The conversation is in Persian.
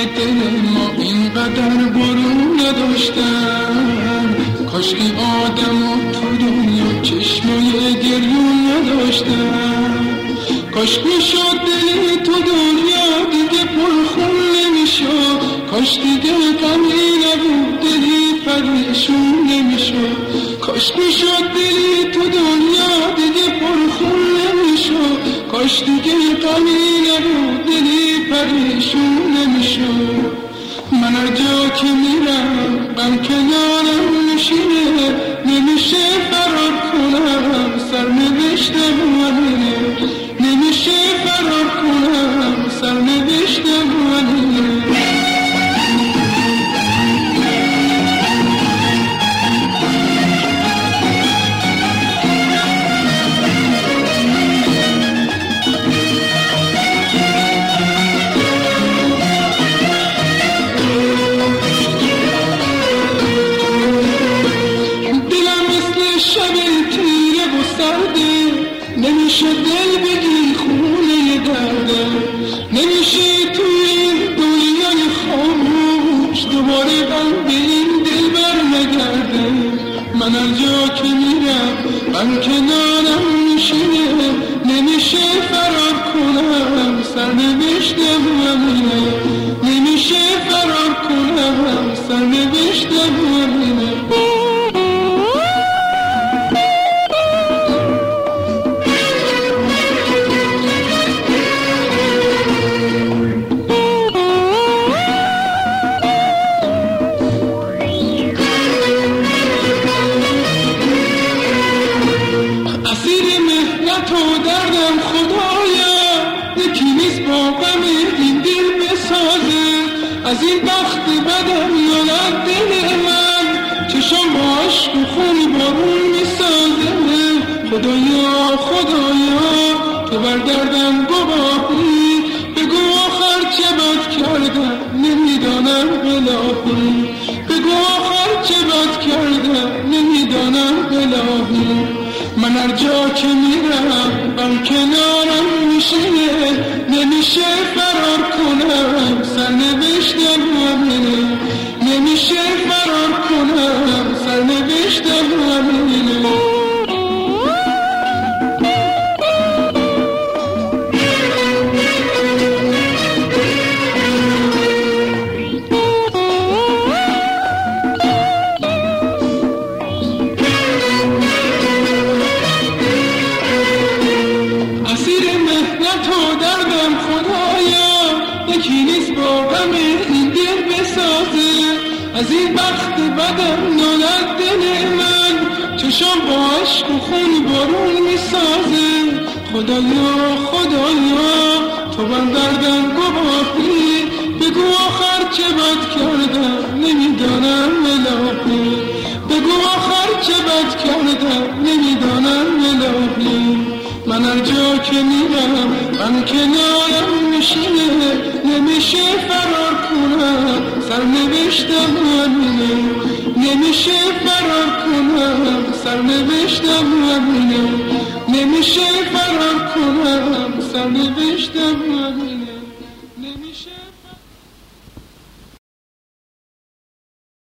دل ما اینقدر برون نداشتن، کاش که آدم و تو دنیا چشمای گریون نداشتن، کاش میشد دلی تو دنیا دیگه پرخون نمیشد، کاش دیگه غمی نبود دلی پریشون نمیشد، کاش میشد دلی تو دنیا دیگه پرخون نمیشد، کاش دیگه غمی نبود دلی پریشون نمیشد. من هر جا که میرم غم کنارم نشینه، نمیشه فرار کنم سرنوشتم همینه، نمیشه فرار کنم سرنوشتم همینه. نمیشه دل بگی خونه درده، نمیشه توی این دنیای خاموش دوباره غم به این دل برنگرده. من هر جا که میرم غم کنارم میشینه، نمیشه فرار کنم سرنوشتم همینه، نمیشه فرار کنم سرنوشتم همینه. تو دردم خدایا یکی نیست با غم این دل بسازه، از این بخت بدم یاد دل من چشم با عشق و خون بارون میسازه. خدایا خدایا تو بر دردم گواهی، بگو آخر چه بد کردم نمیدانم الهی، بگو آخر چه بد کردم نمیدانم الهی. من هر جا که میرم غم کنارم میشینه، نمیشه فرار کنم سرنوشتم همینه، نمیشه فرار کنم سرنوشتم همینه. تو دردم خدایا یکی نیست با غم این دل بسازه، از این بخت بدم نالد دل من چشم با عشق و خون بارون میسازه. خدایا خدایا تو بر دردم گواهی، بگو آخر چه بد کردم نمیدانم الهی، بگو آخر چه بد کردم نمیدانم الهی. من هر جا که میرم غم کنارم میشینه، نمیشه فرار کنم سرنوشتم همینه، نمیشه فرار کنم سرنوشتم همینه، نمیشه فرار کنم سرنوشتم همینه، نمیشه